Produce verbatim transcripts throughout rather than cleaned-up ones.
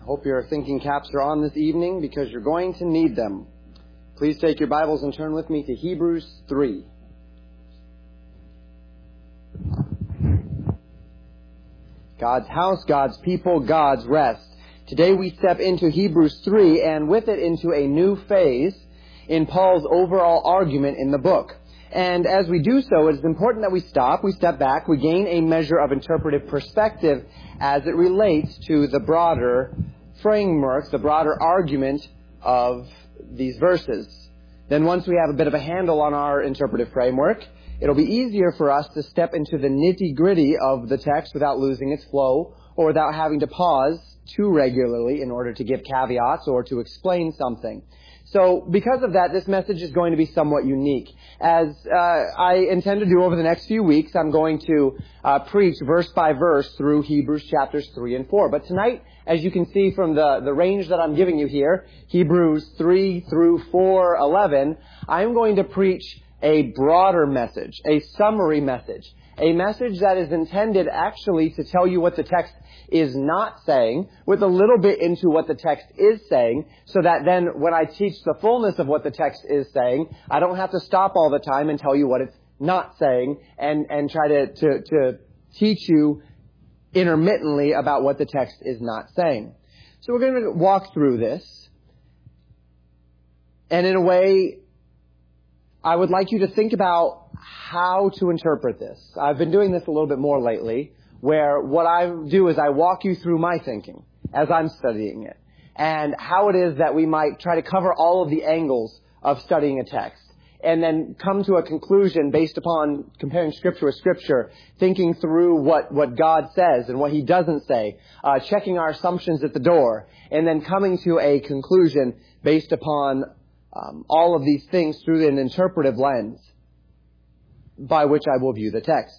Hope your thinking caps are on this evening because you're going to need them. Please take your Bibles and turn with me to Hebrews three. God's house, God's people, God's rest. Today we step into Hebrews three and with it into a new phase in Paul's overall argument in the book. And as we do so, it is important that we stop, we step back, we gain a measure of interpretive perspective as it relates to the broader framework, the broader argument of these verses. Then once we have a bit of a handle on our interpretive framework, it'll be easier for us to step into the nitty-gritty of the text without losing its flow or without having to pause too regularly in order to give caveats or to explain something. So because of that, this message is going to be somewhat unique. As uh, I intend to do over the next few weeks, I'm going to uh, preach verse by verse through Hebrews chapters three and four. But tonight, as you can see from the, the range that I'm giving you here, Hebrews three through four eleven, I'm going to preach a broader message, a summary message, a message that is intended actually to tell you what the text is not saying, with a little bit into what the text is saying, so that then when I teach the fullness of what the text is saying, I don't have to stop all the time and tell you what it's not saying and, and try to, to, to teach you intermittently about what the text is not saying. So we're going to walk through this. And in a way, I would like you to think about how to interpret this. I've been doing this a little bit more lately, where what I do is I walk you through my thinking as I'm studying it, and how it is that we might try to cover all of the angles of studying a text, and then come to a conclusion based upon comparing Scripture with Scripture, thinking through what, what God says and what He doesn't say, uh, checking our assumptions at the door, and then coming to a conclusion based upon um, all of these things through an interpretive lens by which I will view the text.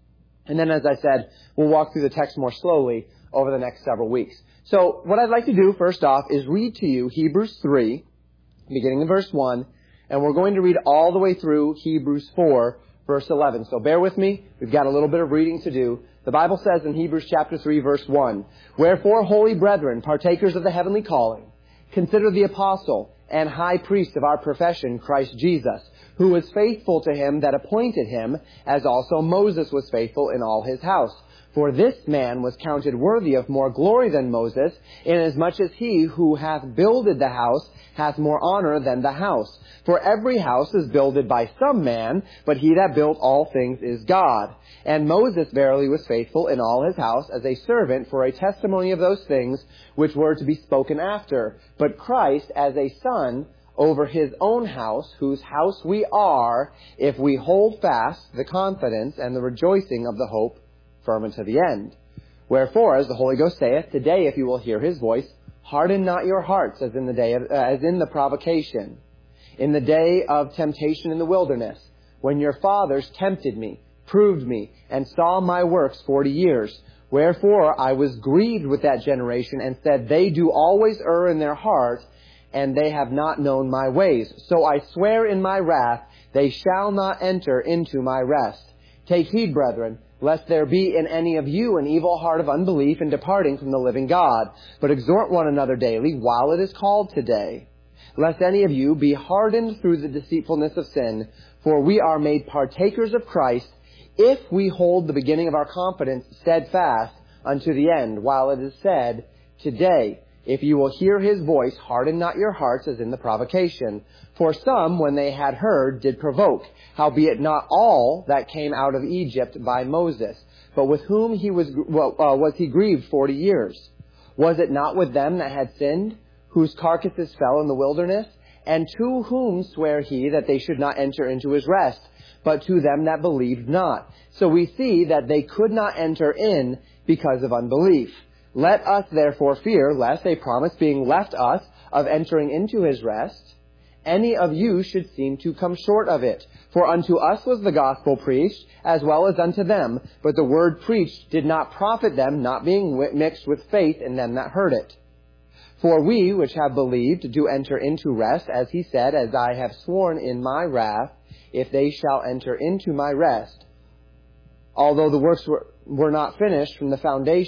And then, as I said, we'll walk through the text more slowly over the next several weeks. So what I'd like to do, first off, is read to you Hebrews three, beginning in verse one, and we're going to read all the way through Hebrews four, verse eleven. So bear with me. We've got a little bit of reading to do. The Bible says in Hebrews chapter three, verse one, "Wherefore, holy brethren, partakers of the heavenly calling, consider the apostle and high priest of our profession, Christ Jesus, who was faithful to him that appointed him, as also Moses was faithful in all his house. For this man was counted worthy of more glory than Moses, inasmuch as he who hath builded the house hath more honor than the house. For every house is builded by some man, but he that built all things is God. And Moses verily was faithful in all his house as a servant for a testimony of those things which were to be spoken after. But Christ as a son over his own house, whose house we are, if we hold fast the confidence and the rejoicing of the hope firm unto the end. Wherefore, as the Holy Ghost saith, today if you will hear his voice, harden not your hearts as in the day of, uh, as in the provocation, in the day of temptation in the wilderness, when your fathers tempted me, proved me, and saw my works forty years. Wherefore I was grieved with that generation, and said, they do always err in their heart, and they have not known my ways. So I swear in my wrath, they shall not enter into my rest. Take heed, brethren, lest there be in any of you an evil heart of unbelief in departing from the living God. But exhort one another daily, while it is called today, lest any of you be hardened through the deceitfulness of sin. For we are made partakers of Christ, if we hold the beginning of our confidence steadfast unto the end, while it is said, today, if you will hear his voice, harden not your hearts as in the provocation. For some, when they had heard, did provoke, howbeit not all that came out of Egypt by Moses. But with whom he was, well, uh, was he grieved forty years? Was it not with them that had sinned, whose carcasses fell in the wilderness? And to whom sware he that they should not enter into his rest, but to them that believed not? So we see that they could not enter in because of unbelief. Let us therefore fear, lest a promise being left us of entering into his rest, any of you should seem to come short of it. For unto us was the gospel preached, as well as unto them. But the word preached did not profit them, not being mixed with faith in them that heard it. For we, which have believed, do enter into rest, as he said, as I have sworn in my wrath, if they shall enter into my rest. Although the works were, were not finished from the foundation,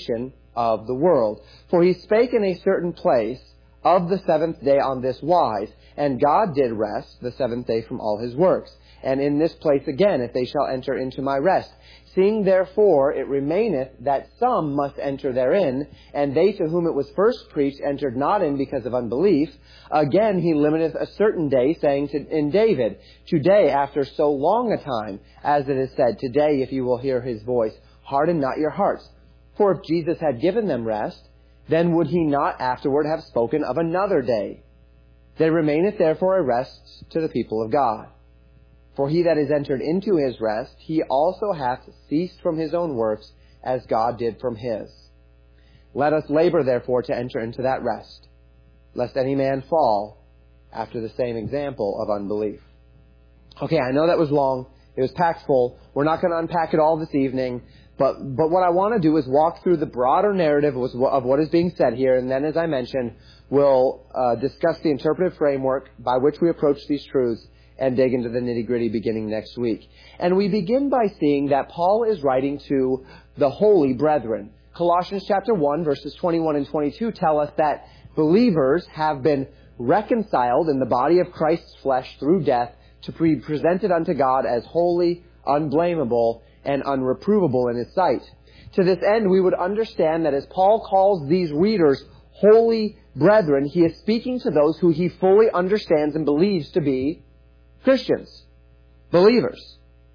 of the world. For he spake in a certain place of the seventh day on this wise, and God did rest the seventh day from all his works. And in this place again, if they shall enter into my rest. Seeing therefore it remaineth that some must enter therein, and they to whom it was first preached entered not in because of unbelief, again he limiteth a certain day, saying to, in David, Today, after so long a time, as it is said, Today, if you will hear his voice, harden not your hearts. For if Jesus had given them rest, then would he not afterward have spoken of another day? There remaineth therefore a rest to the people of God. For he that is entered into his rest, he also hath ceased from his own works, as God did from his. Let us labor therefore to enter into that rest, lest any man fall after the same example of unbelief. Okay, I know that was long. It was packed full. We're not going to unpack it all this evening. But, but what I want to do is walk through the broader narrative of what is being said here. And then, as I mentioned, we'll uh, discuss the interpretive framework by which we approach these truths and dig into the nitty-gritty beginning next week. And we begin by seeing that Paul is writing to the holy brethren. Colossians chapter one, verses twenty-one and twenty-two tell us that believers have been reconciled in the body of Christ's flesh through death to be presented unto God as holy, unblameable, and unreprovable in his sight. To this end, we would understand that as Paul calls these readers holy brethren, he is speaking to those who he fully understands and believes to be Christians, believers,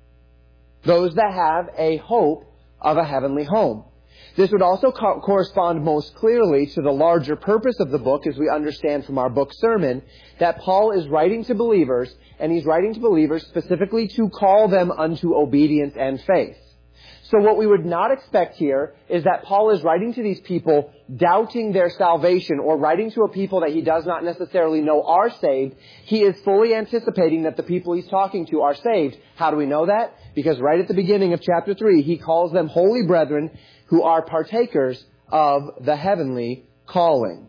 those that have a hope of a heavenly home. This would also co- correspond most clearly to the larger purpose of the book, as we understand from our book sermon, that Paul is writing to believers, and he's writing to believers specifically to call them unto obedience and faith. So what we would not expect here is that Paul is writing to these people doubting their salvation, or writing to a people that he does not necessarily know are saved. He is fully anticipating that the people he's talking to are saved. How do we know that? Because right at the beginning of chapter three, he calls them holy brethren who are partakers of the heavenly calling.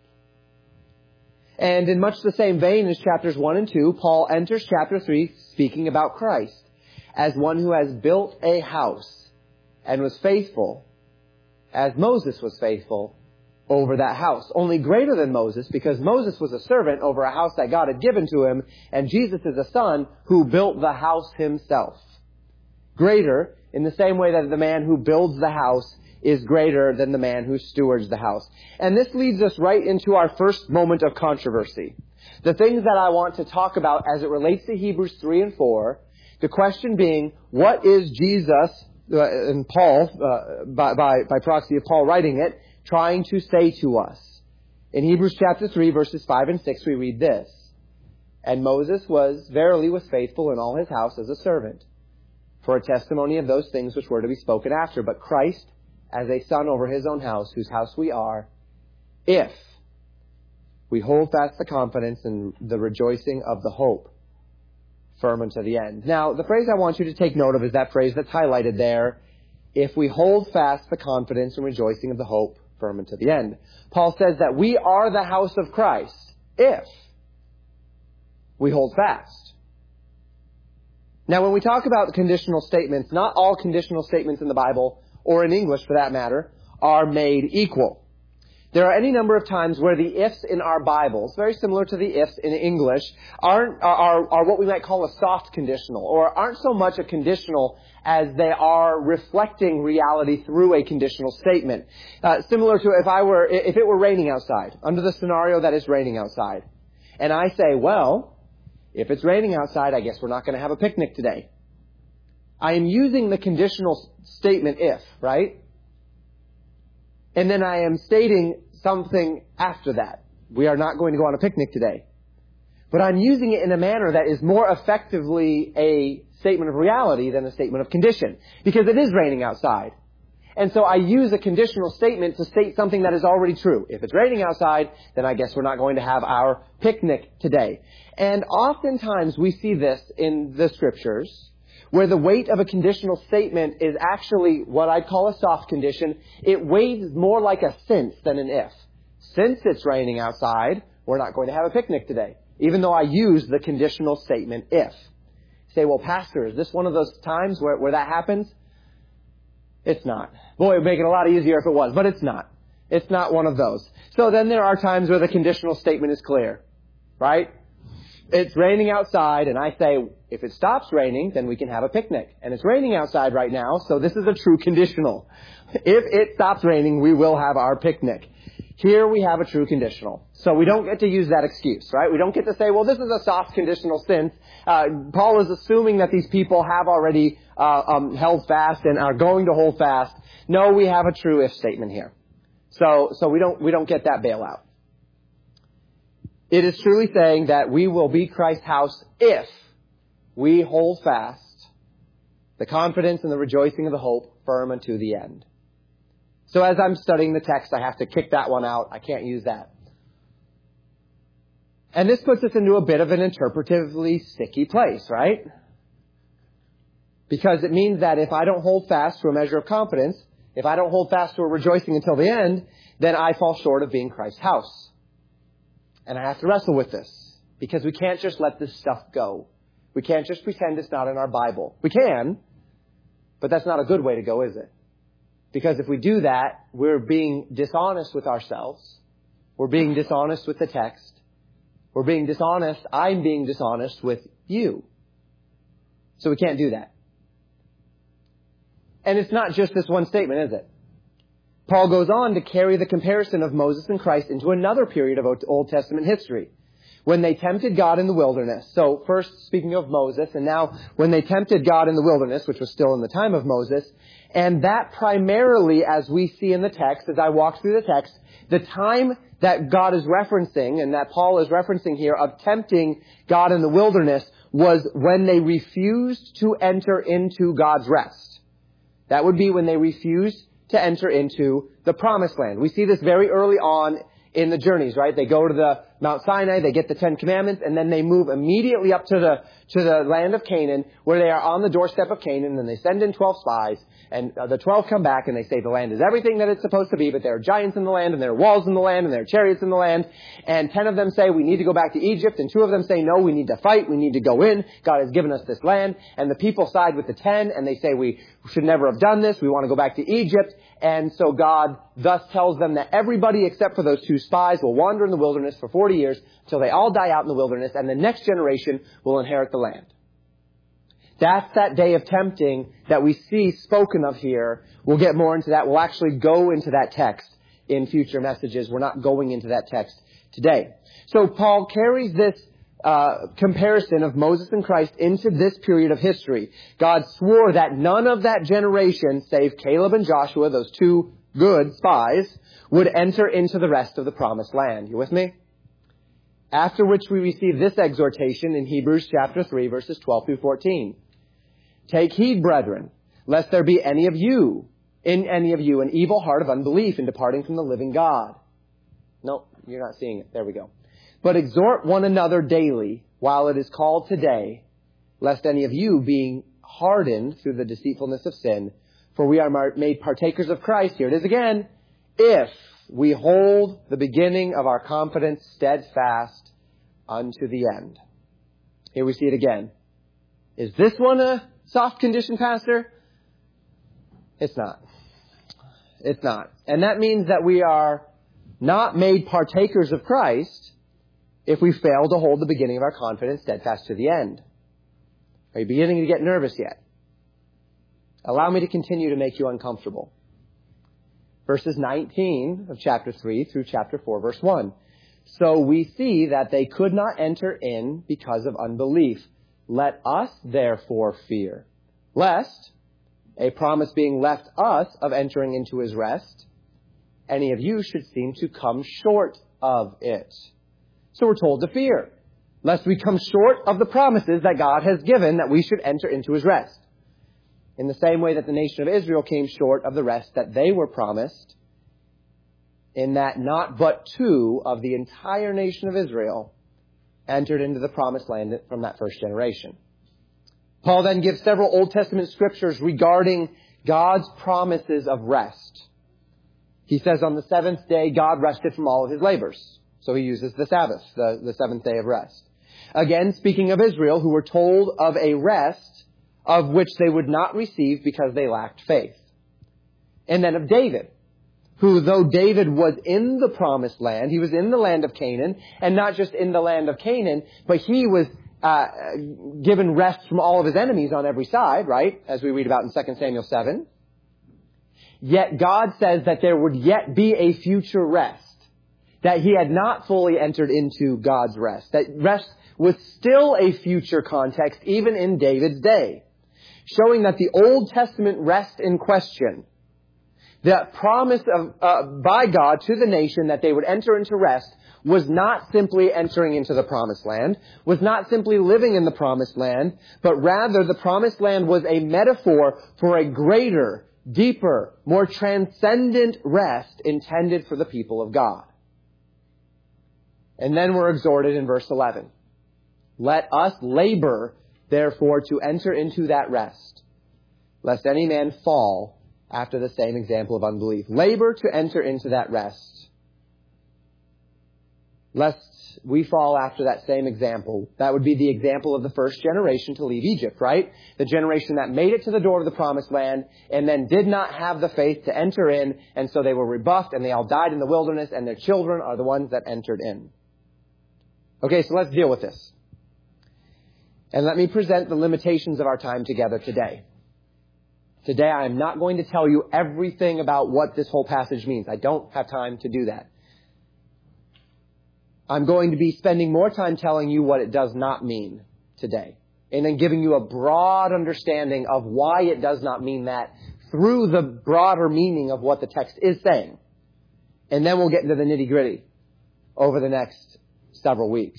And in much the same vein as chapters one and two, Paul enters chapter three speaking about Christ as one who has built a house and was faithful, as Moses was faithful, over that house. Only greater than Moses, because Moses was a servant over a house that God had given to him, and Jesus is a son who built the house himself. Greater in the same way that the man who builds the house is greater than the man who stewards the house. And this leads us right into our first moment of controversy. The things that I want to talk about as it relates to Hebrews three and four, the question being, what is Jesus, uh, and Paul, uh, by, by, by proxy of Paul writing it, trying to say to us? In Hebrews chapter three, verses five and six, we read this. And Moses was, verily was faithful in all his house as a servant, for a testimony of those things which were to be spoken after. But Christ, as a son over his own house, whose house we are, if we hold fast the confidence and the rejoicing of the hope firm unto the end. Now, the phrase I want you to take note of is that phrase that's highlighted there. If we hold fast the confidence and rejoicing of the hope firm unto the end. Paul says that we are the house of Christ if we hold fast. Now, when we talk about conditional statements, not all conditional statements in the Bible, or in English for that matter, are made equal. There are any number of times where the ifs in our Bibles, very similar to the ifs in English, aren't, are, are what we might call a soft conditional, or aren't so much a conditional as they are reflecting reality through a conditional statement. Uh, similar to if I were, if it were raining outside, under the scenario that it's raining outside, and I say, well, if it's raining outside, I guess we're not going to have a picnic today. I am using the conditional statement if, right? And then I am stating something after that. We are not going to go on a picnic today. But I'm using it in a manner that is more effectively a statement of reality than a statement of condition. Because it is raining outside. And so I use a conditional statement to state something that is already true. If it's raining outside, then I guess we're not going to have our picnic today. And oftentimes we see this in the scriptures, where the weight of a conditional statement is actually what I'd call a soft condition. It weighs more like a since than an if. Since it's raining outside, we're not going to have a picnic today, even though I use the conditional statement if. You say, well, Pastor, is this one of those times where, where that happens? It's not. Boy, it would make it a lot easier if it was, but it's not. It's not one of those. So then there are times where the conditional statement is clear, right? It's raining outside, and I say, if it stops raining, then we can have a picnic. And it's raining outside right now, so this is a true conditional. If it stops raining, we will have our picnic. Here we have a true conditional. So we don't get to use that excuse, right? We don't get to say, well, this is a soft conditional since uh, Paul is assuming that these people have already uh, um, held fast and are going to hold fast. No, we have a true if statement here. So, so we don't, we don't get that bailout. It is truly saying that we will be Christ's house if we hold fast the confidence and the rejoicing of the hope firm unto the end. So as I'm studying the text, I have to kick that one out. I can't use that. And this puts us into a bit of an interpretively sticky place, right? Because it means that if I don't hold fast to a measure of confidence, if I don't hold fast to a rejoicing until the end, then I fall short of being Christ's house. And I have to wrestle with this, because we can't just let this stuff go. We can't just pretend it's not in our Bible. We can, but that's not a good way to go, is it? Because if we do that, we're being dishonest with ourselves. We're being dishonest with the text. We're being dishonest. I'm being dishonest with you. So we can't do that. And it's not just this one statement, is it? Paul goes on to carry the comparison of Moses and Christ into another period of Old Testament history, when they tempted God in the wilderness. So first speaking of Moses, and now when they tempted God in the wilderness, which was still in the time of Moses, and that primarily, as we see in the text, as I walk through the text, the time that God is referencing, and that Paul is referencing here, of tempting God in the wilderness, was when they refused to enter into God's rest. That would be when they refused to enter into the promised land. We see this very early on in the journeys, right? They go to the Mount Sinai, they get the Ten Commandments, and then they move immediately up to the to the land of Canaan, where they are on the doorstep of Canaan, and they send in twelve spies, and uh, the twelve come back, and they say the land is everything that it's supposed to be, but there are giants in the land, and there are walls in the land, and there are chariots in the land, and ten of them say, we need to go back to Egypt, and two of them say, no, we need to fight, we need to go in, God has given us this land, and the people side with the ten, and they say, we should never have done this, we want to go back to Egypt, and so God thus tells them that everybody except for those two spies will wander in the wilderness for forty years until they all die out in the wilderness, and the next generation will inherit the land. That's that day of tempting that we see spoken of here. We'll get more into that. We'll actually go into that text in future messages. We're not going into that text today. So Paul carries this uh, comparison of Moses and Christ into this period of history. God swore that none of that generation, save Caleb and Joshua, those two good spies, would enter into the rest of the promised land. You with me? After which we receive this exhortation in Hebrews chapter three, verses twelve through fourteen. Take heed, brethren, lest there be any of you, in any of you, an evil heart of unbelief in departing from the living God. No, you're not seeing it. There we go. But exhort one another daily, while it is called today, lest any of you, being hardened through the deceitfulness of sin, for we are made partakers of Christ, here it is again, if we hold the beginning of our confidence steadfast unto the end. Here we see it again. Is this one a soft condition, Pastor? It's not. It's not. And that means that we are not made partakers of Christ if we fail to hold the beginning of our confidence steadfast to the end. Are you beginning to get nervous yet? Allow me to continue to make you uncomfortable. Verses nineteen of chapter three through chapter four, verse one. So we see that they could not enter in because of unbelief. Let us therefore fear, lest, a promise being left us of entering into his rest, any of you should seem to come short of it. So we're told to fear, lest we come short of the promises that God has given that we should enter into his rest. In the same way that the nation of Israel came short of the rest that they were promised, in that not but two of the entire nation of Israel entered into the promised land from that first generation. Paul then gives several Old Testament scriptures regarding God's promises of rest. He says on the seventh day, God rested from all of his labors. So he uses the Sabbath, the, the seventh day of rest. Again, speaking of Israel, who were told of a rest of which they would not receive because they lacked faith. And then of David, who though David was in the promised land, he was in the land of Canaan, and not just in the land of Canaan, but he was uh, given rest from all of his enemies on every side, right? As we read about in Second Samuel seven. Yet God says that there would yet be a future rest, that he had not fully entered into God's rest, that rest was still a future context even in David's day, showing that the Old Testament rest in question, the promise of, uh, by God to the nation that they would enter into rest, was not simply entering into the promised land, was not simply living in the promised land, but rather the promised land was a metaphor for a greater, deeper, more transcendent rest intended for the people of God. And then we're exhorted in verse eleven. Let us labor, therefore, to enter into that rest, lest any man fall after the same example of unbelief. Labor to enter into that rest, lest we fall after that same example. That would be the example of the first generation to leave Egypt, right? The generation that made it to the door of the promised land and then did not have the faith to enter in, and so they were rebuffed and they all died in the wilderness, and their children are the ones that entered in. Okay, so let's deal with this. And let me present the limitations of our time together today. Today I am not going to tell you everything about what this whole passage means. I don't have time to do that. I'm going to be spending more time telling you what it does not mean today, and then giving you a broad understanding of why it does not mean that through the broader meaning of what the text is saying. And then we'll get into the nitty-gritty over the next several weeks.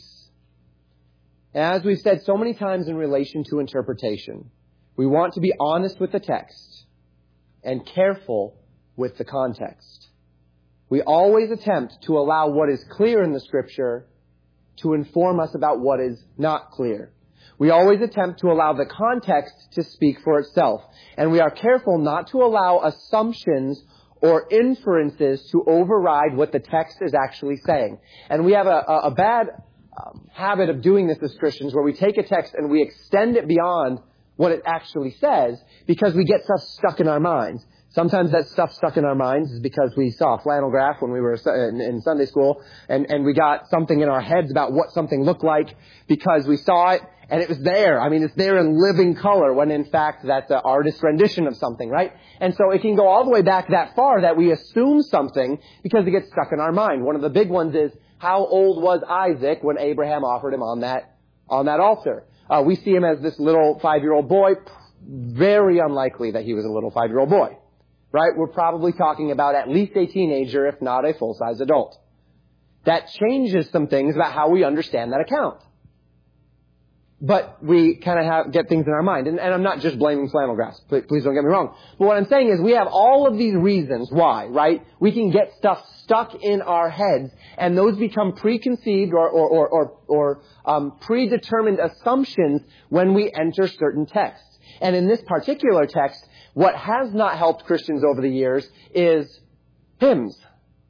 And as we've said so many times in relation to interpretation, we want to be honest with the text and careful with the context. We always attempt to allow what is clear in the Scripture to inform us about what is not clear. We always attempt to allow the context to speak for itself. And we are careful not to allow assumptions or inferences to override what the text is actually saying. And we have a, a, a bad um, habit of doing this as Christians, where we take a text and we extend it beyond what it actually says because we get stuff stuck in our minds. Sometimes that stuff stuck in our minds is because we saw a flannel graph when we were in, in Sunday school, and, and we got something in our heads about what something looked like because we saw it and it was there. I mean, it's there in living color when in fact that's an artist's rendition of something, right? And so it can go all the way back that far that we assume something because it gets stuck in our mind. One of the big ones is, how old was Isaac when Abraham offered him on that, on that altar? Uh, we see him as this little five-year-old boy. Very unlikely that he was a little five-year-old boy. Right? We're probably talking about at least a teenager, if not a full-size adult. That changes some things about how we understand that account. But we kind of have, get things in our mind. And, and I'm not just blaming flannel graphs. Please, please don't get me wrong. But what I'm saying is we have all of these reasons why, right? We can get stuff stuck in our heads, and those become preconceived or, or, or, or, or um, predetermined assumptions when we enter certain texts. And in this particular text, what has not helped Christians over the years is hymns.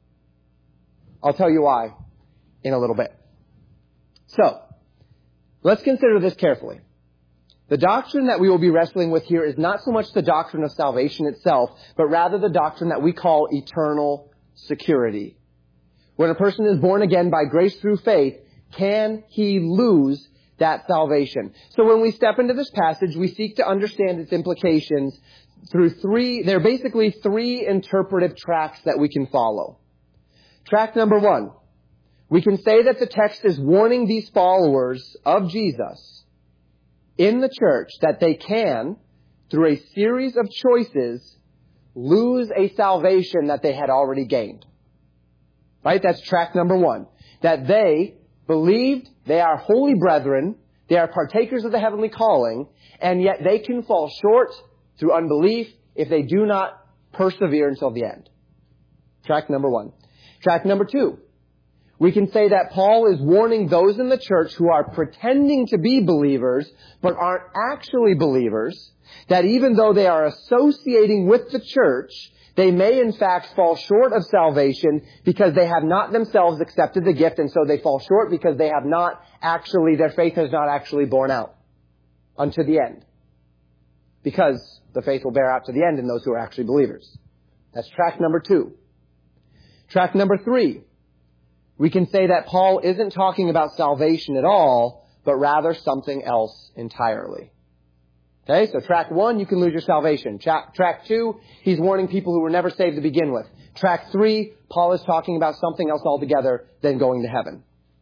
I'll tell you why in a little bit. So, let's consider this carefully. The doctrine that we will be wrestling with here is not so much the doctrine of salvation itself, but rather the doctrine that we call eternal security. When a person is born again by grace through faith, can he lose that salvation? So when we step into this passage, we seek to understand its implications through three, there are basically three interpretive tracks that we can follow. Track number one, we can say that the text is warning these followers of Jesus in the church that they can, through a series of choices, lose a salvation that they had already gained. Right? That's track number one. That they believed they are holy brethren, they are partakers of the heavenly calling, and yet they can fall short through unbelief if they do not persevere until the end. Track number one. Track number two. We can say that Paul is warning those in the church who are pretending to be believers but aren't actually believers, that even though they are associating with the church, they may in fact fall short of salvation because they have not themselves accepted the gift, and so they fall short because they have not actually, their faith has not actually borne out unto the end. Because the faith will bear out to the end in those who are actually believers. That's track number two. Track number three. We can say that Paul isn't talking about salvation at all, but rather something else entirely. Okay, so track one, you can lose your salvation. Track, track two, he's warning people who were never saved to begin with. Track three, Paul is talking about something else altogether than going to heaven.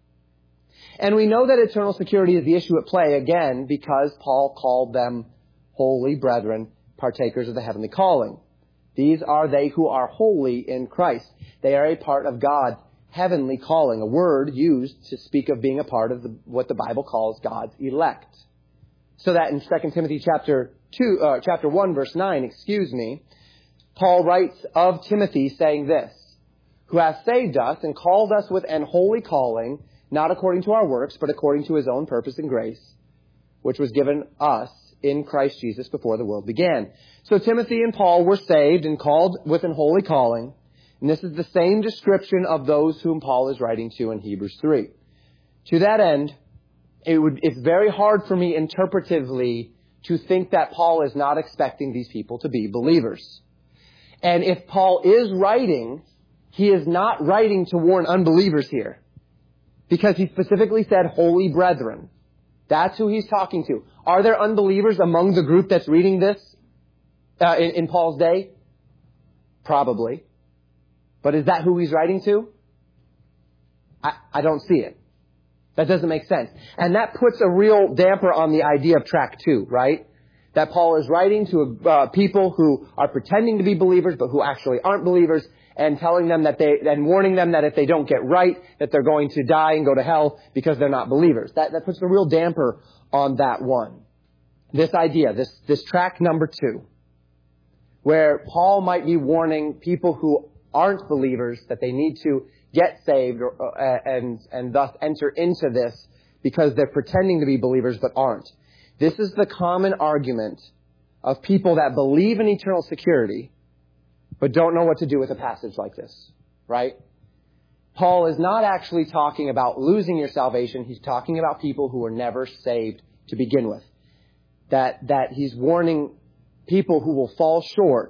And we know that eternal security is the issue at play, again, because Paul called them holy brethren, partakers of the heavenly calling. These are they who are holy in Christ. They are a part of God's heavenly calling, a word used to speak of being a part of the, what the Bible calls God's elect. So that in Second Timothy chapter two, uh, chapter one, verse nine, excuse me, Paul writes of Timothy saying this, who has saved us and called us with an holy calling, not according to our works, but according to his own purpose and grace, which was given us in Christ Jesus before the world began. So Timothy and Paul were saved and called with an holy calling. And this is the same description of those whom Paul is writing to in Hebrews three. To that end, it would, it's very hard for me interpretively to think that Paul is not expecting these people to be believers. And if Paul is writing, he is not writing to warn unbelievers here. Because he specifically said holy brethren. That's who he's talking to. Are there unbelievers among the group that's reading this uh, in, in Paul's day? Probably. But is that who he's writing to? I, I don't see it. That doesn't make sense. And that puts a real damper on the idea of track two, right? That Paul is writing to uh, people who are pretending to be believers but who actually aren't believers, and telling them that they, and warning them that if they don't get right, that they're going to die and go to hell because they're not believers. That, that puts a real damper on that one. This idea, this, this track number two, where Paul might be warning people who aren't believers that they need to get saved or, uh, and, and thus enter into this because they're pretending to be believers but aren't. This is the common argument of people that believe in eternal security but don't know what to do with a passage like this, right? Paul is not actually talking about losing your salvation. He's talking about people who were never saved to begin with. That, that he's warning people who will fall short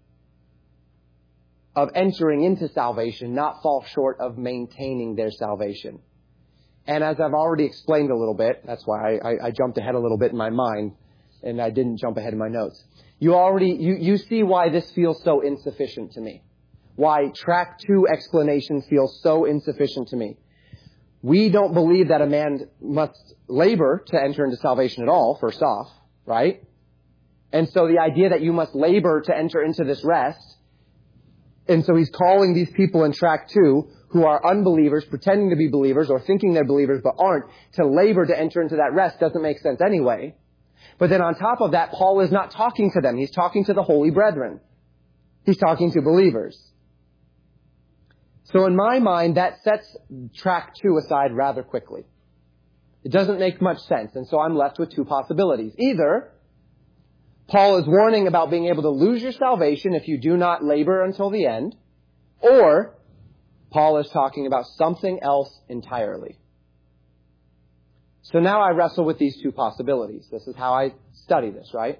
of entering into salvation, not fall short of maintaining their salvation. And as I've already explained a little bit, that's why I, I, I jumped ahead a little bit in my mind, and I didn't jump ahead in my notes. You already, you, you see why this feels so insufficient to me. Why track two explanation feels so insufficient to me. We don't believe that a man must labor to enter into salvation at all, first off, right? And so the idea that you must labor to enter into this rest, and so he's calling these people in track two who are unbelievers, pretending to be believers or thinking they're believers but aren't, to labor to enter into that rest doesn't make sense anyway. But then on top of that, Paul is not talking to them. He's talking to the holy brethren. He's talking to believers. So in my mind, that sets track two aside rather quickly. It doesn't make much sense. And so I'm left with two possibilities. Either Paul is warning about being able to lose your salvation if you do not labor until the end, or Paul is talking about something else entirely. So now I wrestle with these two possibilities. This is how I study this, right?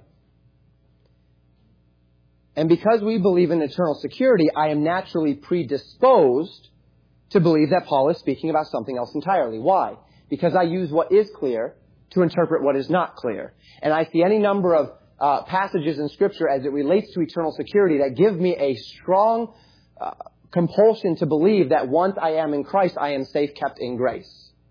And because we believe in eternal security, I am naturally predisposed to believe that Paul is speaking about something else entirely. Why? Because I use what is clear to interpret what is not clear. And I see any number of uh, passages in Scripture as it relates to eternal security that give me a strong uh, compulsion to believe that once I am in Christ, I am safe kept in grace.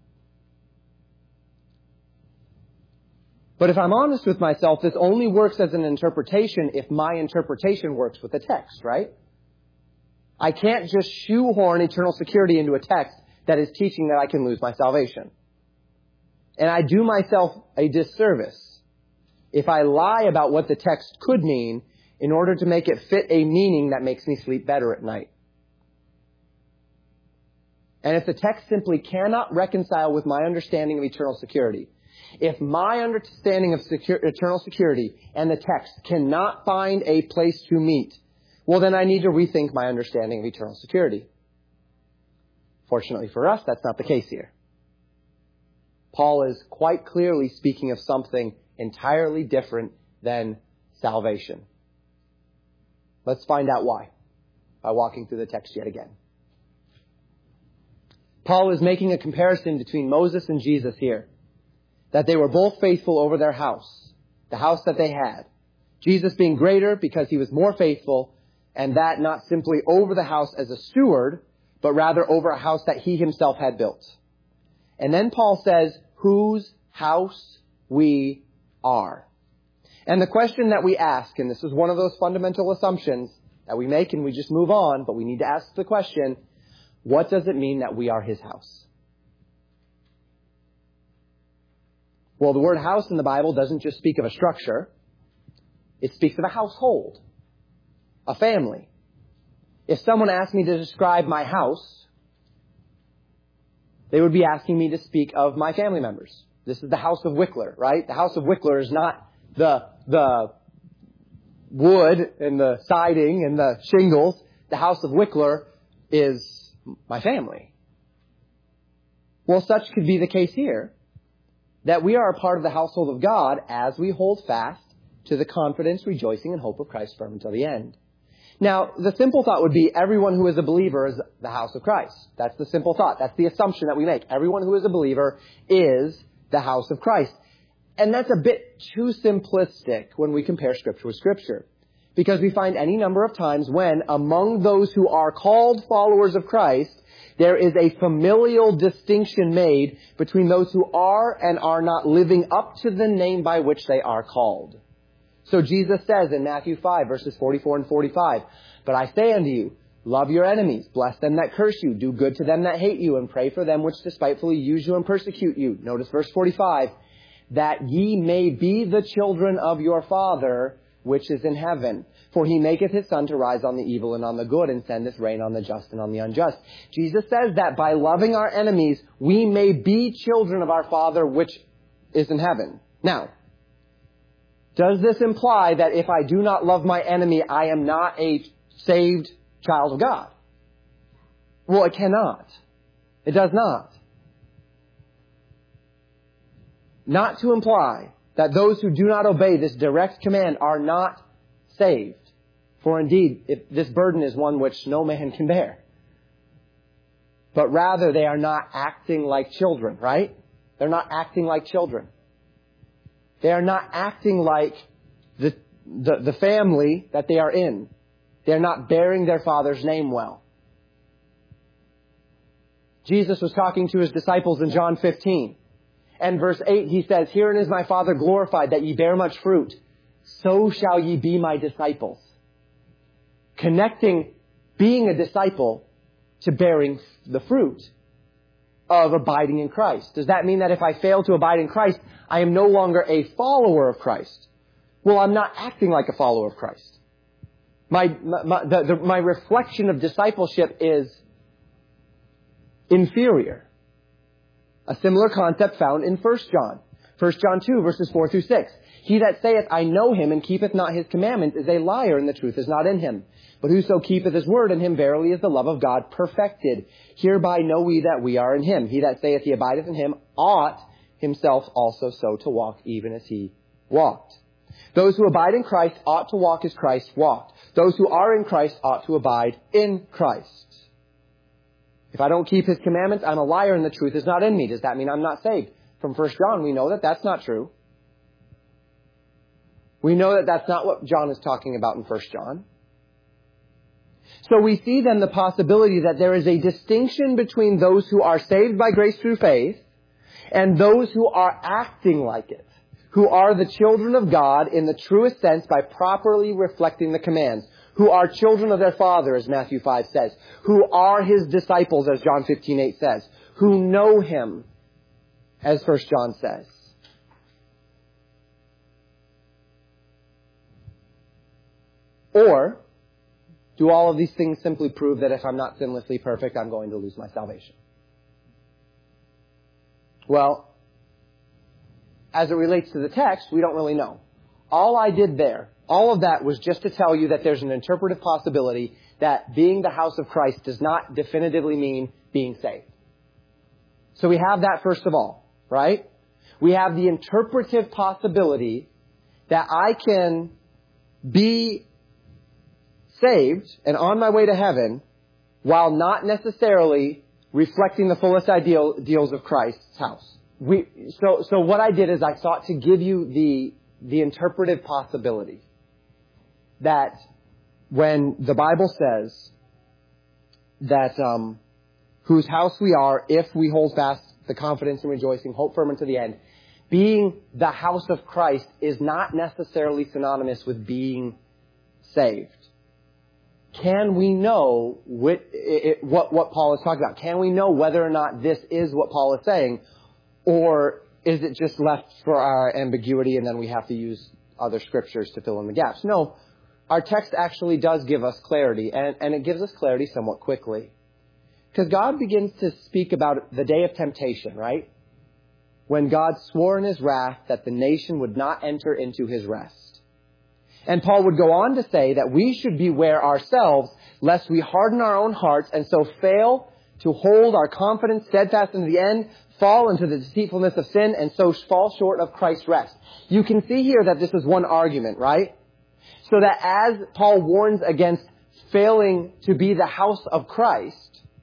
But if I'm honest with myself, this only works as an interpretation if my interpretation works with the text, right? I can't just shoehorn eternal security into a text that is teaching that I can lose my salvation. And I do myself a disservice if I lie about what the text could mean in order to make it fit a meaning that makes me sleep better at night. And if the text simply cannot reconcile with my understanding of eternal security, if my understanding of secure, eternal security and the text cannot find a place to meet, well, then I need to rethink my understanding of eternal security. Fortunately for us, that's not the case here. Paul is quite clearly speaking of something entirely different than salvation. Let's find out why. by walking through the text yet again. Paul is making a comparison between Moses and Jesus here. That they were both faithful over their house, the house that they had. Jesus being greater because he was more faithful, and that not simply over the house as a steward, but rather over a house that he himself had built. And then Paul says, whose house we are. And the question that we ask, and this is one of those fundamental assumptions that we make and we just move on, but we need to ask the question, what does it mean that we are his house? Well, the word house in the Bible doesn't just speak of a structure. It speaks of a household, a family. If someone asked me to describe my house, they would be asking me to speak of my family members. This is the house of Wickler, right? The house of Wickler is not the, the wood and the siding and the shingles. The house of Wickler is my family. Well, such could be the case here. That we are a part of the household of God as we hold fast to the confidence, rejoicing, and hope of Christ firm until the end. Now, the simple thought would be everyone who is a believer is the house of Christ. That's the simple thought. That's the assumption that we make. Everyone who is a believer is the house of Christ. And that's a bit too simplistic when we compare Scripture with Scripture. Because we find any number of times when, among those who are called followers of Christ, there is a familial distinction made between those who are and are not living up to the name by which they are called. So Jesus says in Matthew five, verses forty-four and forty-five, "But I say unto you, love your enemies, bless them that curse you, do good to them that hate you, and pray for them which despitefully use you and persecute you." Notice verse forty-five, "That ye may be the children of your Father which is in heaven. For he maketh his sun to rise on the evil and on the good, and sendeth rain on the just and on the unjust." Jesus says that by loving our enemies, we may be children of our Father which is in heaven. Now, does this imply that if I do not love my enemy, I am not a saved child of God? Well, it cannot. It does not. Not to imply that those who do not obey this direct command are not saved. For indeed, if this burden is one which no man can bear. But rather, they are not acting like children, right? They're not acting like children. They are not acting like the, the, the family that they are in. They're not bearing their Father's name well. Jesus was talking to his disciples in John fifteen. And verse eight, he says, "Herein is my Father glorified, that ye bear much fruit. So shall ye be my disciples." Connecting being a disciple to bearing the fruit of abiding in Christ. Does that mean that if I fail to abide in Christ, I am no longer a follower of Christ? Well, I'm not acting like a follower of Christ. My, my, the, the, my reflection of discipleship is inferior. A similar concept found in First John. First John two, verses four through six. "He that saith, I know him, and keepeth not his commandments, is a liar, and the truth is not in him. But whoso keepeth his word, in him verily is the love of God perfected. Hereby know we that we are in him. He that saith he abideth in him ought himself also so to walk, even as he walked." Those who abide in Christ ought to walk as Christ walked. Those who are in Christ ought to abide in Christ. If I don't keep his commandments, I'm a liar and the truth is not in me. Does that mean I'm not saved? From First John, we know that that's not true. We know that that's not what John is talking about in First John. So we see then the possibility that there is a distinction between those who are saved by grace through faith and those who are acting like it, who are the children of God in the truest sense by properly reflecting the commands, who are children of their Father, as Matthew five says, who are his disciples, as John fifteen eight says, who know him, as First John says. Or do all of these things simply prove that if I'm not sinlessly perfect, I'm going to lose my salvation? Well, as it relates to the text, we don't really know. All I did there, all of that was just to tell you that there's an interpretive possibility that being the house of Christ does not definitively mean being saved. So we have that first of all, right? We have the interpretive possibility that I can be saved and on my way to heaven while not necessarily reflecting the fullest ideal, ideals of Christ's house. We, so, so what I did is I sought to give you the, the interpretive possibility that when the Bible says that, um, whose house we are if we hold fast the confidence and rejoicing, hope firm unto the end, being the house of Christ is not necessarily synonymous with being saved. Can we know what, it, what, what Paul is talking about? Can we know whether or not this is what Paul is saying? Or is it just left for our ambiguity and then we have to use other scriptures to fill in the gaps? No, our text actually does give us clarity, and, and it gives us clarity somewhat quickly. Because God begins to speak about the day of temptation, right? When God swore in his wrath that the nation would not enter into his rest. And Paul would go on to say that we should beware ourselves lest we harden our own hearts and so fail to hold our confidence steadfast into the end, fall into the deceitfulness of sin, and so fall short of Christ's rest. You can see here that this is one argument, right? So that as Paul warns against failing to be the house of Christ,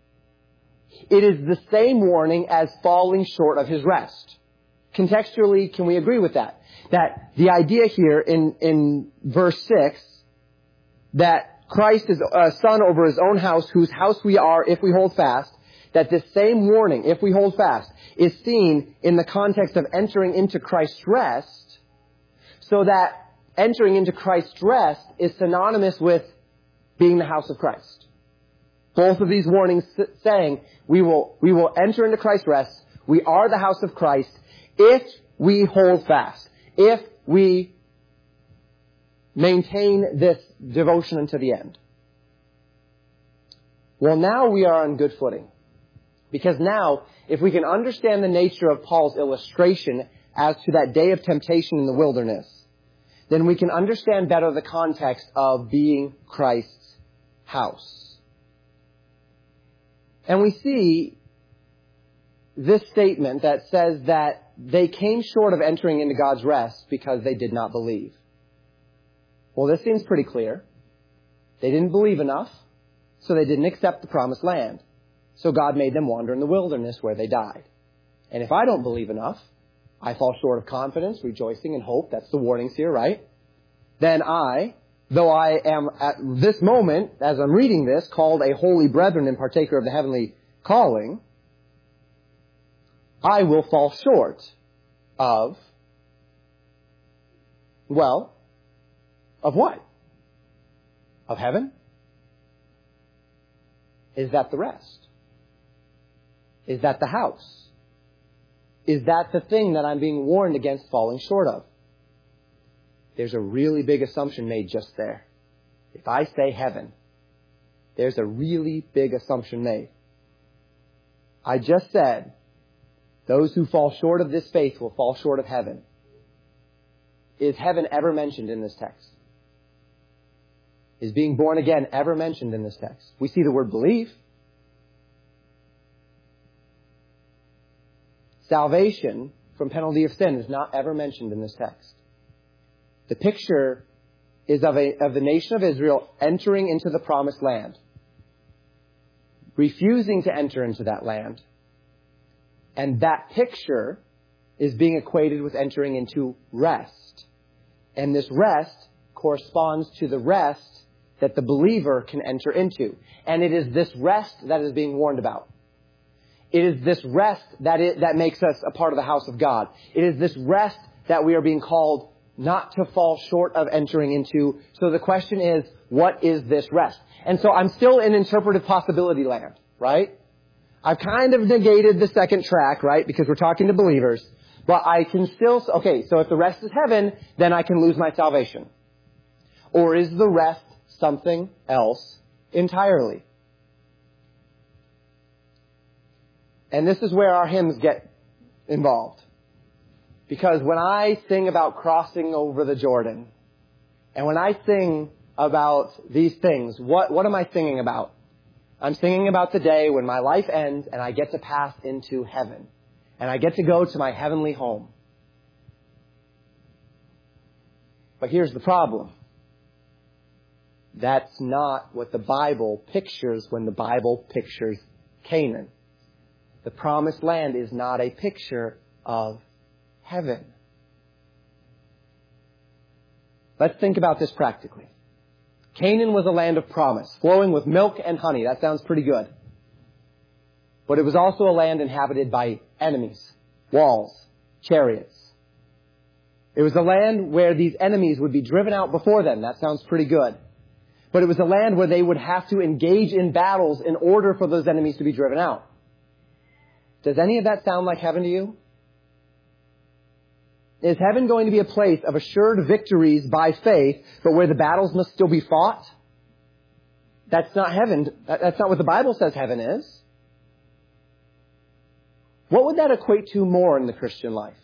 it is the same warning as falling short of his rest. Contextually, can we agree with that? That the idea here in, in verse six, that Christ is a son over his own house, whose house we are if we hold fast, that this same warning, if we hold fast, is seen in the context of entering into Christ's rest, so that entering into Christ's rest is synonymous with being the house of Christ. Both of these warnings saying we will, we will enter into Christ's rest. We are the house of Christ if we hold fast, if we maintain this devotion unto the end. Well, now we are on good footing. Because now, if we can understand the nature of Paul's illustration as to that day of temptation in the wilderness, then we can understand better the context of being Christ's house. And we see this statement that says that they came short of entering into God's rest because they did not believe. Well, this seems pretty clear. They didn't believe enough, so they didn't accept the promised land. So God made them wander in the wilderness where they died. And if I don't believe enough, I fall short of confidence, rejoicing, and hope. That's the warnings here, right? Then I, though I am at this moment, as I'm reading this, called a holy brethren and partaker of the heavenly calling, I will fall short of, well, of what? Of heaven? Is that the rest? Is that the house? Is that the thing that I'm being warned against falling short of? There's a really big assumption made just there. If I say heaven, there's a really big assumption made. I just said, those who fall short of this faith will fall short of heaven. Is heaven ever mentioned in this text? Is being born again ever mentioned in this text? We see the word belief. Salvation from penalty of sin is not ever mentioned in this text. The picture is of, a, of the nation of Israel entering into the promised land, refusing to enter into that land. And that picture is being equated with entering into rest. And this rest corresponds to the rest that the believer can enter into. And it is this rest that is being warned about. It is this rest that it, that makes us a part of the house of God. It is this rest that we are being called not to fall short of entering into. So the question is, what is this rest? And so I'm still in interpretive possibility land, right? I've kind of negated the second track, right? Because we're talking to believers. But I can still, okay, so if the rest is heaven, then I can lose my salvation. Or is the rest something else entirely? And this is where our hymns get involved. Because when I sing about crossing over the Jordan, and when I sing about these things, what, what am I singing about? I'm singing about the day when my life ends and I get to pass into heaven. And I get to go to my heavenly home. But here's the problem. That's not what the Bible pictures when the Bible pictures Canaan. The promised land is not a picture of heaven. Let's think about this practically. Canaan was a land of promise, flowing with milk and honey. That sounds pretty good. But it was also a land inhabited by enemies, walls, chariots. It was a land where these enemies would be driven out before them. That sounds pretty good. But it was a land where they would have to engage in battles in order for those enemies to be driven out. Does any of that sound like heaven to you? Is heaven going to be a place of assured victories by faith, but where the battles must still be fought? That's not heaven. That's not what the Bible says heaven is. What would that equate to more in the Christian life?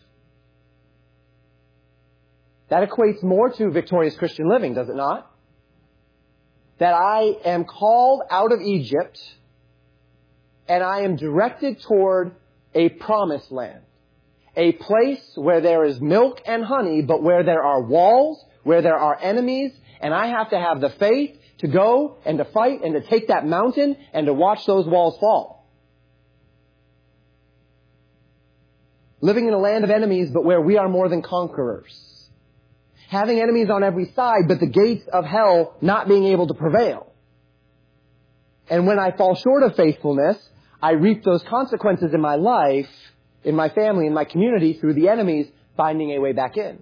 That equates more to victorious Christian living, does it not? That I am called out of Egypt and I am directed toward a promised land. A place where there is milk and honey, but where there are walls, where there are enemies, and I have to have the faith to go and to fight and to take that mountain and to watch those walls fall. Living in a land of enemies, but where we are more than conquerors. Having enemies on every side, but the gates of hell not being able to prevail. And when I fall short of faithfulness, I reap those consequences in my life, in my family, in my community, through the enemies finding a way back in.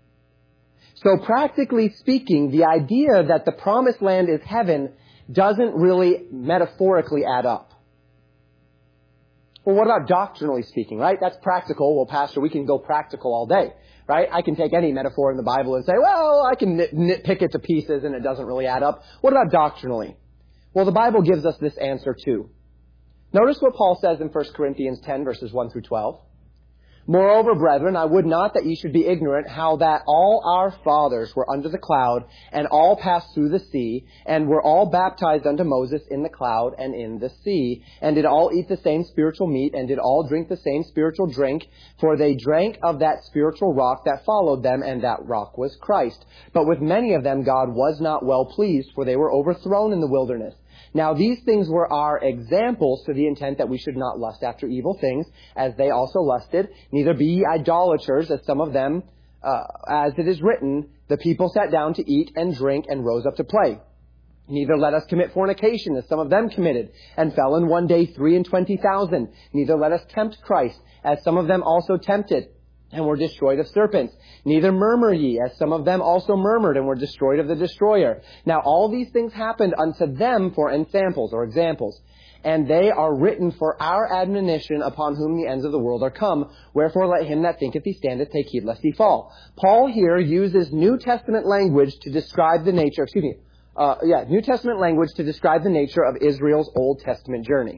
So practically speaking, the idea that the promised land is heaven doesn't really metaphorically add up. Well, what about doctrinally speaking, right? That's practical. Well, Pastor, we can go practical all day, right? I can take any metaphor in the Bible and say, well, I can nit- nitpick it to pieces and it doesn't really add up. What about doctrinally? Well, the Bible gives us this answer too. Notice what Paul says in First Corinthians ten, verses one through twelve. Moreover, brethren, I would not that ye should be ignorant how that all our fathers were under the cloud, and all passed through the sea, and were all baptized unto Moses in the cloud and in the sea, and did all eat the same spiritual meat, and did all drink the same spiritual drink, for they drank of that spiritual rock that followed them, and that rock was Christ. But with many of them God was not well pleased, for they were overthrown in the wilderness. Now these things were our examples to the intent that we should not lust after evil things, as they also lusted. Neither be ye idolaters, as some of them, uh, as it is written, the people sat down to eat and drink and rose up to play. Neither let us commit fornication, as some of them committed, and fell in one day three and twenty thousand. Neither let us tempt Christ, as some of them also tempted, and were destroyed of serpents. Neither murmur ye, as some of them also murmured, and were destroyed of the destroyer. Now all these things happened unto them for ensamples, or examples. And they are written for our admonition, upon whom the ends of the world are come. Wherefore let him that thinketh he standeth take heed lest he fall. Paul here uses New Testament language to describe the nature, excuse me, uh, yeah, New Testament language to describe the nature of Israel's Old Testament journey.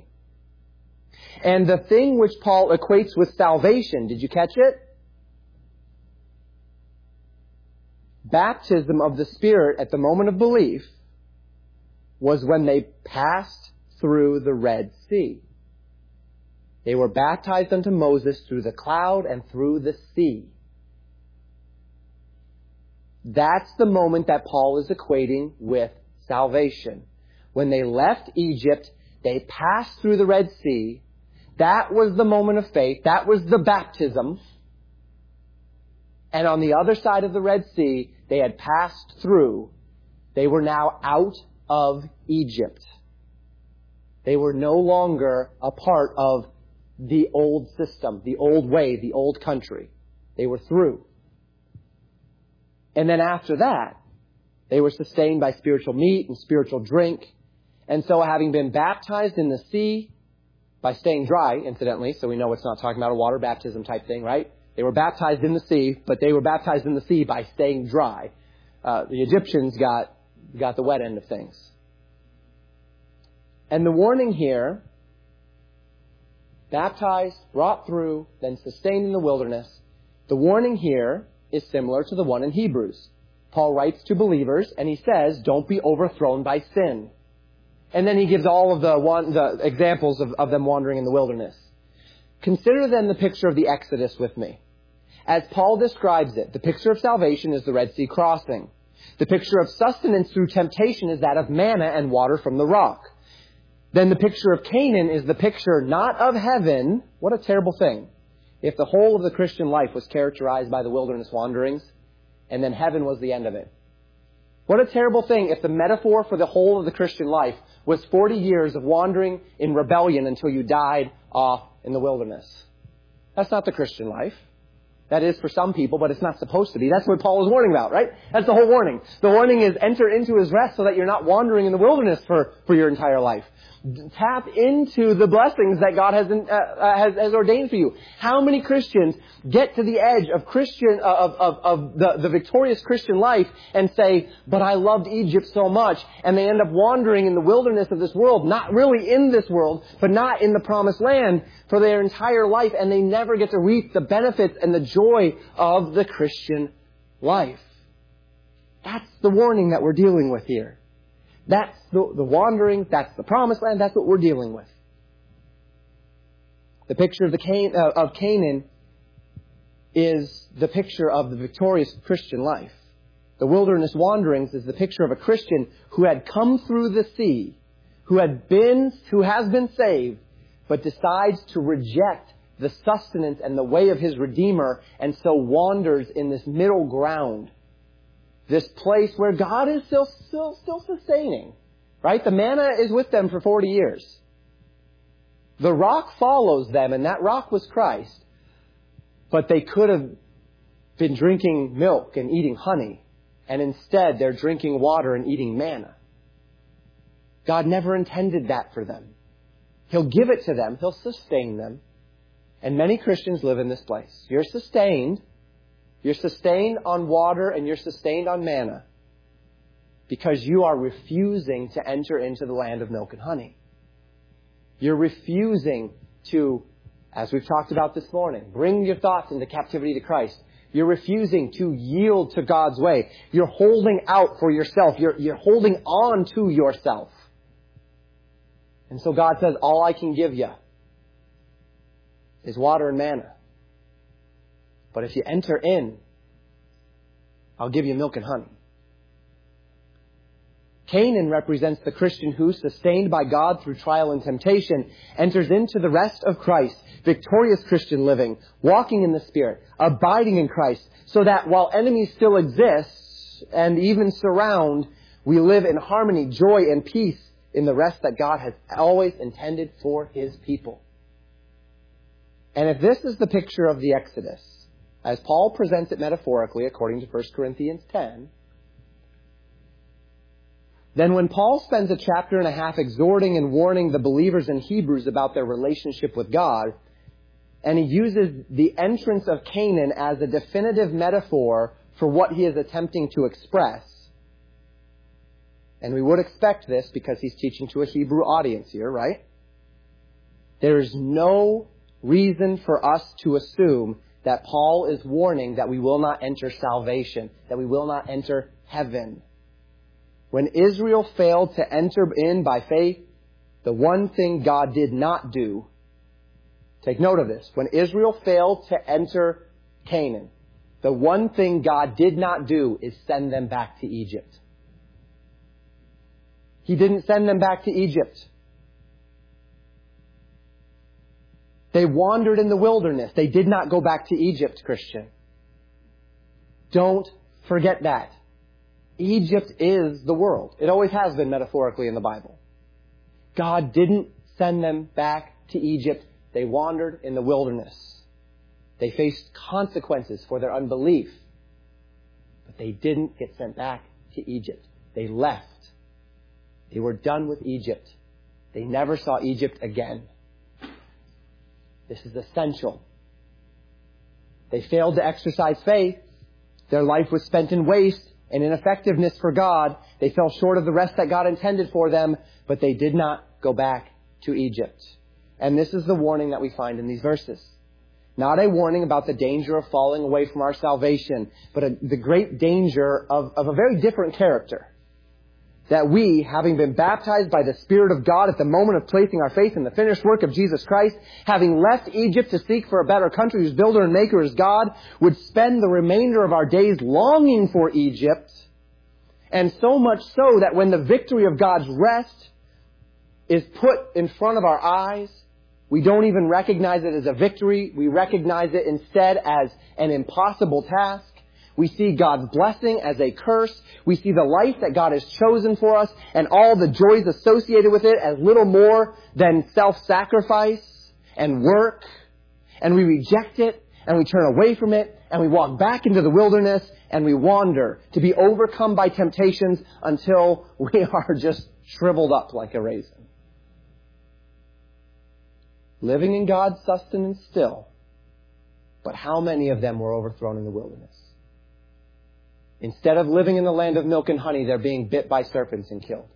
And the thing which Paul equates with salvation, did you catch it? Baptism of the Spirit at the moment of belief was when they passed through the Red Sea. They were baptized unto Moses through the cloud and through the sea. That's the moment that Paul is equating with salvation. When they left Egypt, they passed through the Red Sea. That was the moment of faith. That was the baptism. And on the other side of the Red Sea, they had passed through. They were now out of Egypt. They were no longer a part of the old system, the old way, the old country. They were through. And then after that, they were sustained by spiritual meat and spiritual drink. And so having been baptized in the sea, by staying dry, incidentally, so we know it's not talking about a water baptism type thing, right? They were baptized in the sea, but they were baptized in the sea by staying dry. Uh, the Egyptians got, got the wet end of things. And the warning here, baptized, brought through, then sustained in the wilderness, the warning here is similar to the one in Hebrews. Paul writes to believers and he says, don't be overthrown by sin. And then he gives all of the, one, the examples of, of them wandering in the wilderness. Consider then the picture of the Exodus with me. As Paul describes it, the picture of salvation is the Red Sea crossing. The picture of sustenance through temptation is that of manna and water from the rock. Then the picture of Canaan is the picture not of heaven. What a terrible thing. If the whole of the Christian life was characterized by the wilderness wanderings, and then heaven was the end of it. What a terrible thing if the metaphor for the whole of the Christian life was forty years of wandering in rebellion until you died off in the wilderness. That's not the Christian life. That is for some people, but it's not supposed to be. That's what Paul is warning about, right? That's the whole warning. The warning is enter into his rest so that you're not wandering in the wilderness for, for your entire life. Tap into the blessings that God has, uh, has has ordained for you. How many Christians get to the edge of Christian uh, of of, of the, the victorious Christian life and say, "But I loved Egypt so much," and they end up wandering in the wilderness of this world, not really in this world, but not in the promised land for their entire life, and they never get to reap the benefits and the joy of the Christian life. That's the warning that we're dealing with here. That's the, the wandering, that's the promised land, that's what we're dealing with. The picture of, the Can, uh, of Canaan is the picture of the victorious Christian life. The wilderness wanderings is the picture of a Christian who had come through the sea, who had been, who has been saved, but decides to reject the sustenance and the way of his Redeemer, and so wanders in this middle ground. This place where God is still, still, still sustaining, right? The manna is with them for forty years. The rock follows them, and that rock was Christ. But they could have been drinking milk and eating honey, and instead they're drinking water and eating manna. God never intended that for them. He'll give it to them. He'll sustain them. And many Christians live in this place. You're sustained. You're sustained on water and you're sustained on manna because you are refusing to enter into the land of milk and honey. You're refusing to, as we've talked about this morning, bring your thoughts into captivity to Christ. You're refusing to yield to God's way. You're holding out for yourself. You're, you're holding on to yourself. And so God says, all I can give you is water and manna. But if you enter in, I'll give you milk and honey. Canaan represents the Christian who, sustained by God through trial and temptation, enters into the rest of Christ, victorious Christian living, walking in the Spirit, abiding in Christ, so that while enemies still exist and even surround, we live in harmony, joy, and peace in the rest that God has always intended for His people. And if this is the picture of the Exodus, as Paul presents it metaphorically, according to First Corinthians ten, then when Paul spends a chapter and a half exhorting and warning the believers in Hebrews about their relationship with God, and he uses the entrance of Canaan as a definitive metaphor for what he is attempting to express, and we would expect this because he's teaching to a Hebrew audience here, right? There is no reason for us to assume that Paul is warning that we will not enter salvation, that we will not enter heaven. When Israel failed to enter in by faith, the one thing God did not do, take note of this, when Israel failed to enter Canaan, the one thing God did not do is send them back to Egypt. He didn't send them back to Egypt. They wandered in the wilderness. They did not go back to Egypt, Christian. Don't forget that. Egypt is the world. It always has been metaphorically in the Bible. God didn't send them back to Egypt. They wandered in the wilderness. They faced consequences for their unbelief. But they didn't get sent back to Egypt. They left. They were done with Egypt. They never saw Egypt again. This is essential. They failed to exercise faith. Their life was spent in waste and ineffectiveness for God. They fell short of the rest that God intended for them, but they did not go back to Egypt. And this is the warning that we find in these verses. Not a warning about the danger of falling away from our salvation, but a, the great danger of, of a very different character. That we, having been baptized by the Spirit of God at the moment of placing our faith in the finished work of Jesus Christ, having left Egypt to seek for a better country whose builder and maker is God, would spend the remainder of our days longing for Egypt, And so much so that when the victory of God's rest is put in front of our eyes, we don't even recognize it as a victory. We recognize it instead as an impossible task. We see God's blessing as a curse. We see the life that God has chosen for us and all the joys associated with it as little more than self-sacrifice and work. And we reject it and we turn away from it and we walk back into the wilderness and we wander to be overcome by temptations until we are just shriveled up like a raisin. Living in God's sustenance still, but how many of them were overthrown in the wilderness? Instead of living in the land of milk and honey, they're being bit by serpents and killed.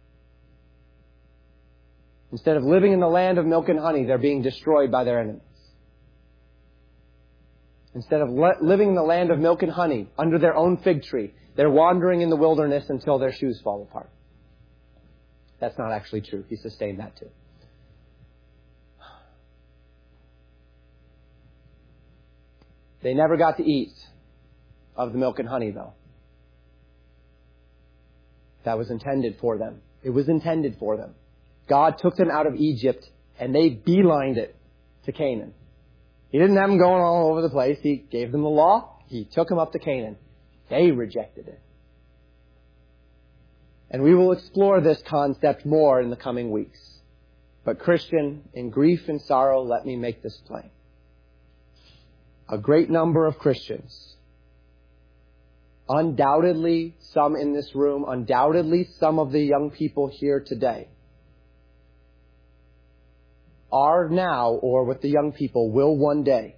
Instead of living in the land of milk and honey, they're being destroyed by their enemies. Instead of le- living in the land of milk and honey, under their own fig tree, they're wandering in the wilderness until their shoes fall apart. That's not actually true. He sustained that too. They never got to eat of the milk and honey, though. That was intended for them. It was intended for them. God took them out of Egypt, and they beelined it to Canaan. He didn't have them going all over the place. He gave them the law. He took them up to Canaan. They rejected it. And we will explore this concept more in the coming weeks. But Christian, in grief and sorrow, let me make this plain. A great number of Christians, undoubtedly some in this room, undoubtedly some of the young people here today, are now, or with the young people, will one day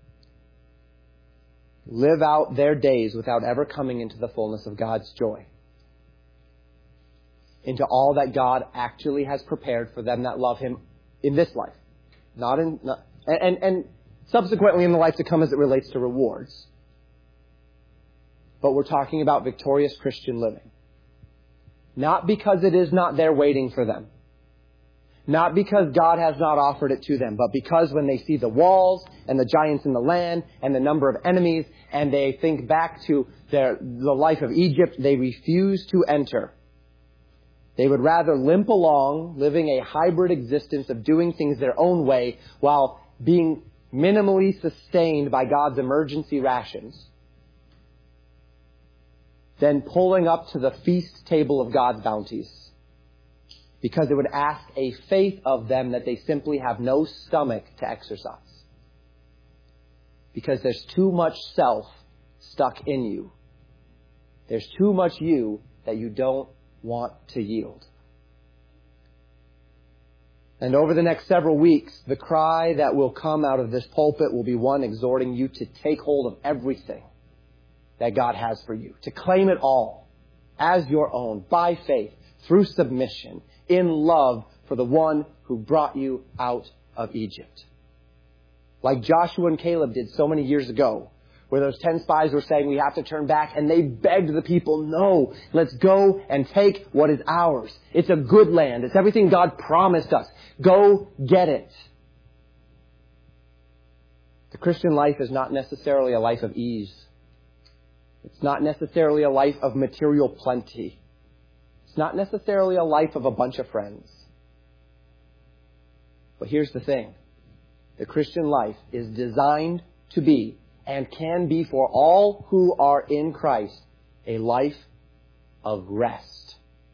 live out their days without ever coming into the fullness of God's joy, into all that God actually has prepared for them that love Him in this life, not in, not, and, and subsequently in the life to come as it relates to rewards. But we're talking about victorious Christian living. Not because it is not there waiting for them. Not because God has not offered it to them, but because when they see the walls and the giants in the land and the number of enemies and they think back to their, the life of Egypt, they refuse to enter. They would rather limp along, living a hybrid existence of doing things their own way while being minimally sustained by God's emergency rations, than pulling up to the feast table of God's bounties. Because it would ask a faith of them that they simply have no stomach to exercise. Because there's too much self stuck in you. There's too much you that you don't want to yield. And over the next several weeks, the cry that will come out of this pulpit will be one exhorting you to take hold of everything that God has for you. To claim it all as your own, by faith, through submission, in love for the one who brought you out of Egypt. Like Joshua and Caleb did so many years ago, where those ten spies were saying we have to turn back, and they begged the people, no, let's go and take what is ours. It's a good land. It's everything God promised us. Go get it. The Christian life is not necessarily a life of ease. It's not necessarily a life of material plenty. It's not necessarily a life of a bunch of friends. But here's the thing. The Christian life is designed to be, and can be for all who are in Christ, a life of rest.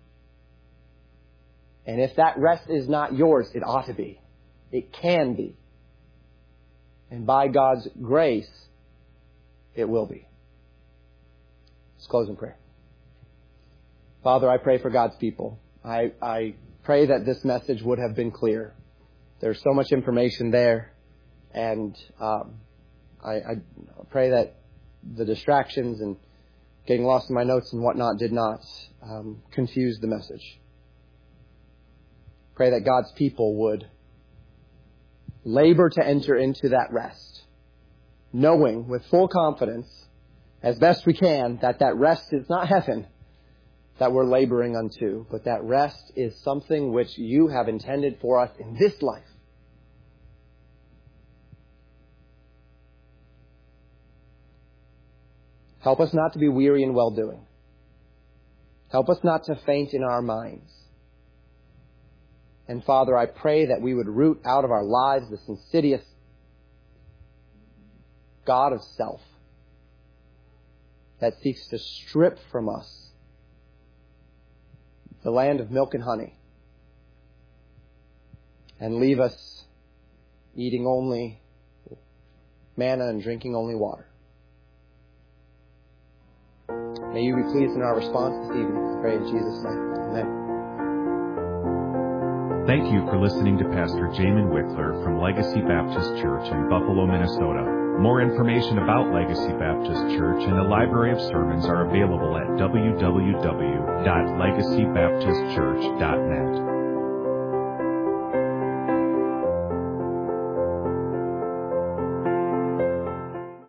And if that rest is not yours, it ought to be. It can be. And by God's grace, it will be. Let's close in prayer. Father, I pray for God's people. I, I pray that this message would have been clear. There's so much information there. And um, I, I pray that the distractions and getting lost in my notes and whatnot did not um, confuse the message. Pray that God's people would labor to enter into that rest, knowing with full confidence, as best we can, that that rest is not heaven that we're laboring unto, but that rest is something which you have intended for us in this life. Help us not to be weary in well-doing. Help us not to faint in our minds. And Father, I pray that we would root out of our lives this insidious god of self that seeks to strip from us the land of milk and honey and leave us eating only manna and drinking only water. May you be pleased in our response this evening. I pray in Jesus' name. Amen. Thank you for listening to Pastor Jamin Wickler from Legacy Baptist Church in Buffalo, Minnesota. More information about Legacy Baptist Church and the library of sermons are available at w w w dot legacy baptist church dot net.